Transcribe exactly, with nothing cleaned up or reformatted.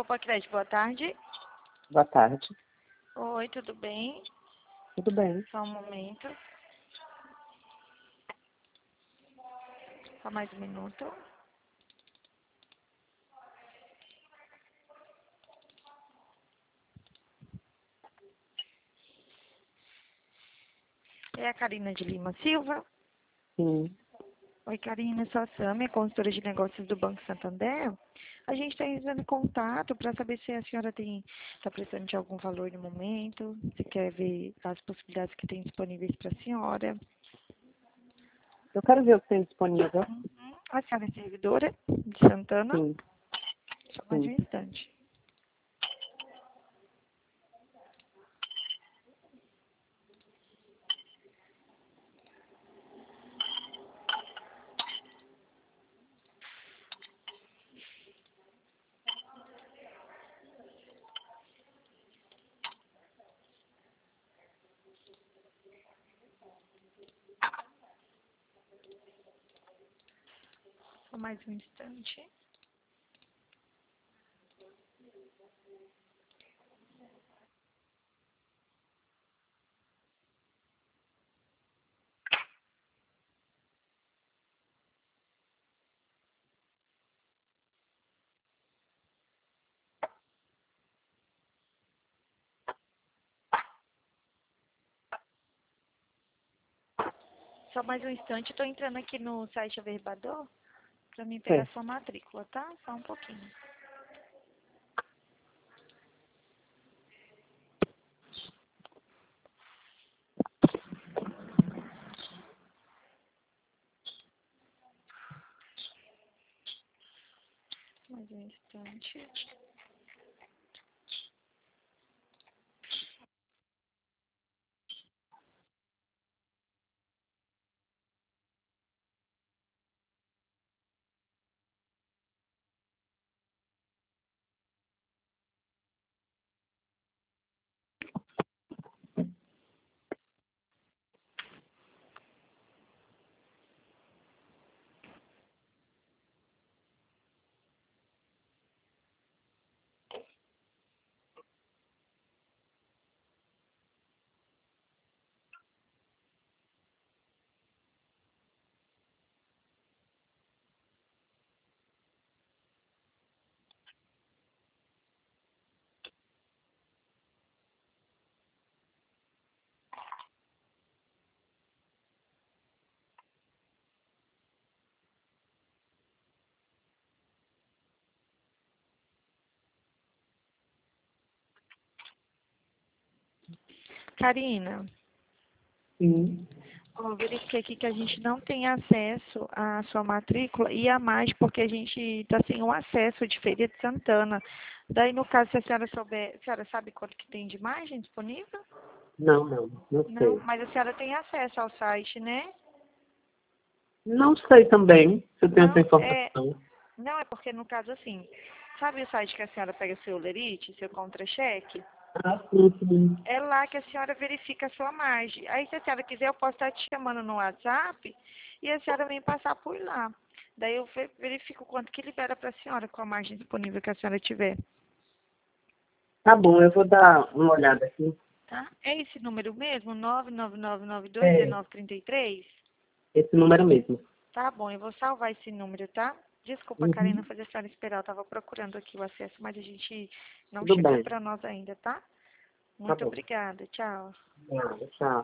Popocred, boa tarde. Boa tarde. Oi, tudo bem? Tudo bem. Só um momento. Só mais um minuto. É a Karina de Lima Silva? Sim. Oi, Karina, sou a Sâmia, consultora de negócios do Banco Santander. A gente está entrando em contato para saber se a senhora tem está precisando de algum valor no momento, se quer ver as possibilidades que tem disponíveis para a senhora. Eu quero ver o que tem disponível. Uhum. A senhora é servidora de Santana? Sim. Só mais um Sim. instante. Só mais um instante. Só mais um instante. Estou entrando aqui no site Averbador para mim pegar Sim. sua matrícula, tá? Só um pouquinho. Mais um instante. Karina, Sim. ó, verifiquei aqui que a gente não tem acesso à sua matrícula e a mais porque a gente está sem o acesso de Feira de Santana. Daí, no caso, se a senhora souber, a senhora sabe quanto que tem de margem disponível? Não, não. Não Não, sei. mas a senhora tem acesso ao site, né? Não sei também se eu tenho essa Não, é, informação. não é porque no caso assim, sabe o site que a senhora pega seu lerite, seu contra-cheque? Ah, sim, sim. É lá que a senhora verifica a sua margem. Aí, se a senhora quiser, eu posso estar te chamando no WhatsApp e a senhora vem passar por lá. Daí eu ve- verifico quanto que libera para a senhora com a margem disponível que a senhora tiver. Tá bom, eu vou dar uma olhada aqui. Tá? É esse número mesmo? nove nove nove nove dois um É, nove três três? esse número mesmo. Tá bom, eu vou salvar esse número, tá? Desculpa, Karina, Uhum. fazer a senhora esperar. Eu estava procurando aqui o acesso, mas a gente não Tudo chegou bem. para nós ainda, tá? Tá Muito bom. obrigada. Tchau. Nada, tchau.